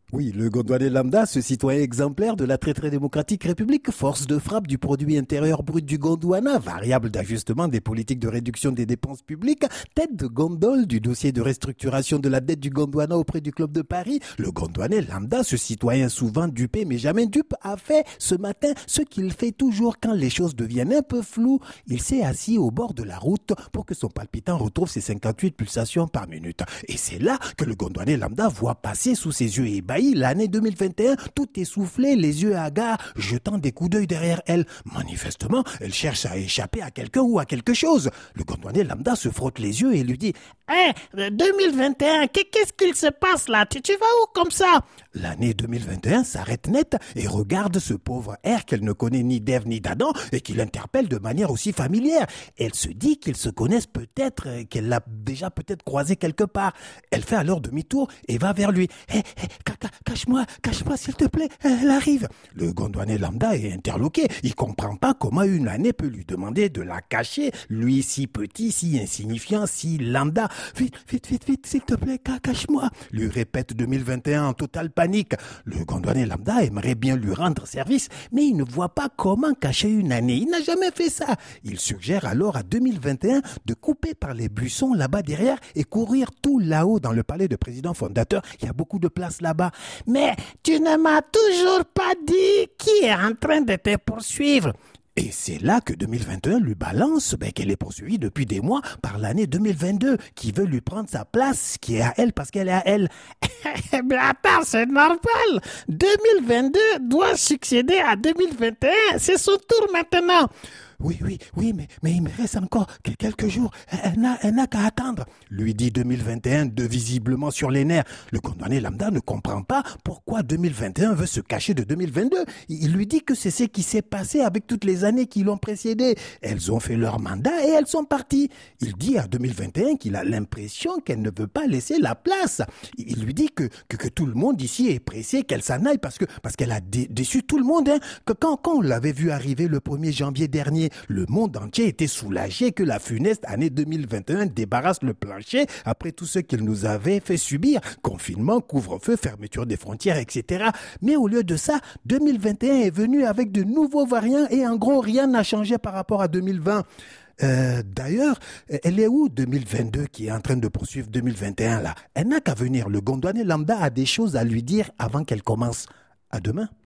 Oui, le Gondwanais lambda, ce citoyen exemplaire de la très démocratique République, force de frappe du produit intérieur brut du Gondwana, variable d'ajustement des politiques de réduction des dépenses publiques, tête de gondole du dossier de restructuration de la dette du Gondwana auprès du Club de Paris, le Gondwanais lambda, ce citoyen souvent dupé mais jamais dupe, a fait ce matin ce qu'il fait toujours quand les choses deviennent un peu floues. Il s'est assis au bord de la route pour que son palpitant retrouve ses 58 pulsations par minute. Et c'est là que le Gondwanais lambda voit passer sous ses yeux ébahis l'année 2021, tout essoufflé, les yeux hagards, jetant des coups d'œil derrière elle. Manifestement, elle cherche à échapper à quelqu'un ou à quelque chose. Le Gondwanais lambda se frotte les yeux et lui dit « Hé, 2021, qu'est-ce qu'il se passe là? Tu vas où comme ça ?» L'année 2021 s'arrête net et regarde ce pauvre R qu'elle ne connaît ni d'Ève ni d'Adam et qui l'interpelle de manière aussi familière. Elle se dit qu'ils se connaissent peut-être, qu'elle l'a déjà peut-être croisé quelque part. Elle fait alors demi-tour et va vers lui. Hé, cache-moi s'il te plaît, elle arrive. Le Gondwanais lambda est interloqué. Il comprend pas comment une année peut lui demander de la cacher, lui si petit, si insignifiant, si lambda. Vite, s'il te plaît, cache-moi, lui répète 2021 en totale panique. Le Gondwanais lambda aimerait bien lui rendre service, mais il ne voit pas comment cacher une année. Il n'a jamais fait ça. Il suggère alors à 2021 de couper par les buissons là-bas derrière et courir tout là-haut dans le palais de président fondateur. Il y a beaucoup de place là-bas. Mais tu ne m'as toujours pas dit qui est en train de te poursuivre. Et c'est là que 2021 lui balance qu'elle est poursuivie depuis des mois par l'année 2022 qui veut lui prendre sa place qui est à elle parce qu'elle est à elle. Mais attends, c'est normal. 2022 doit succéder à 2021. C'est son tour maintenant. Oui, mais il me reste encore quelques jours. Elle n'a qu'à attendre, lui dit 2021, de visiblement sur les nerfs. Le Gondwanais lambda ne comprend pas pourquoi 2021 veut se cacher de 2022. Il lui dit que c'est ce qui s'est passé avec toutes les années qui l'ont précédé. Elles ont fait leur mandat et elles sont parties. Il dit à 2021 qu'il a l'impression qu'elle ne veut pas laisser la place. Il lui dit que tout le monde ici est pressé qu'elle s'en aille parce qu'elle a déçu tout le monde. Que quand on l'avait vu arriver le 1er janvier dernier, le monde entier était soulagé que la funeste année 2021 débarrasse le plancher après tout ce qu'il nous avait fait subir. Confinement, couvre-feu, fermeture des frontières, etc. Mais au lieu de ça, 2021 est venu avec de nouveaux variants et en gros, rien n'a changé par rapport à 2020. D'ailleurs, elle est où 2022 qui est en train de poursuivre 2021 là? Elle n'a qu'à venir. Le Gondwanais lambda a des choses à lui dire avant qu'elle commence. À demain.